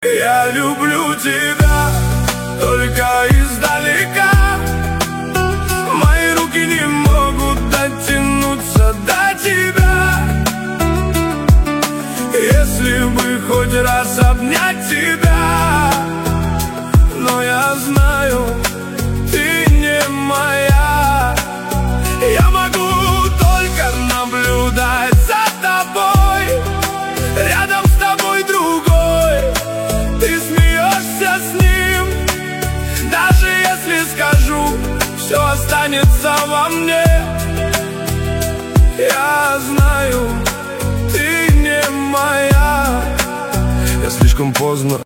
Я люблю тебя только издалека. Мои руки не могут дотянуться до тебя. Если бы хоть раз обнять тебя, но я знаю, ты не моя. Я могу только наблюдать за тобой, рядом с тобой другой. Ты смеешься с ним, даже если скажу, все останется во мне. Я знаю, ты не моя. Я слишком поздно